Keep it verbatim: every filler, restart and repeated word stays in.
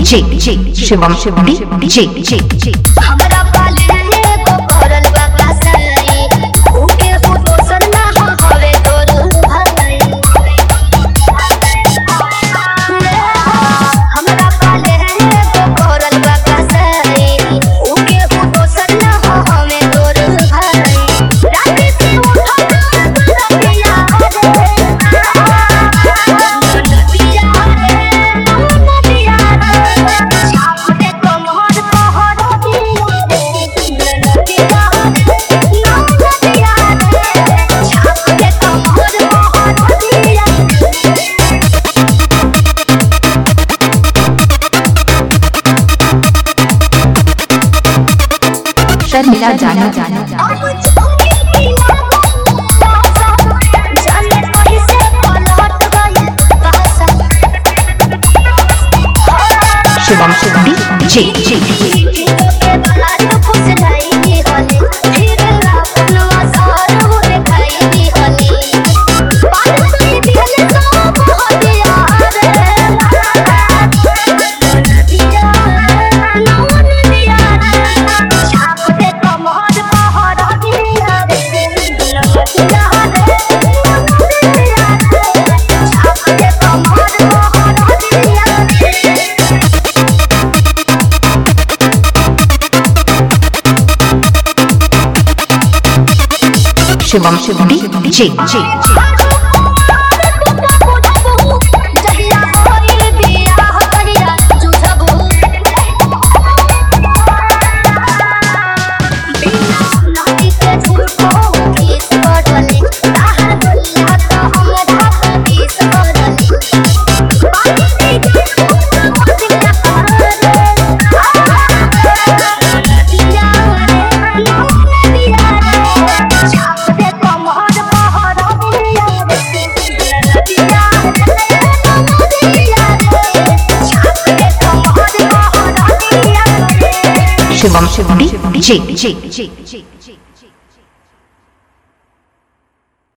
जे शिवम डीजे हमरा पाले को करल बाबा साई ओके हो तो सन्ना हवे तोर भाई हमरा पाले को करल बाबा साई ओके हो तो सन्ना हवे तोर भाई रात से उठा पिया रे पिया रे पिया छाप दे कमर कहर दिया रे पिया पिया छाप दे कमर कहर दिया शर्मिला जाना जाना जाने कहीं से पलट गई पासा शिवम डीजे के बाला तो खुश नहीं होले फिर अपना सार हो दिखाई दी होले बात से दिल सब हो गया रे दिया नौन दिया छाप दे कमर कहर दिया रे दिया रे छाप दे कमर कहर दिया रे शिवम डीजे शिवम डीजे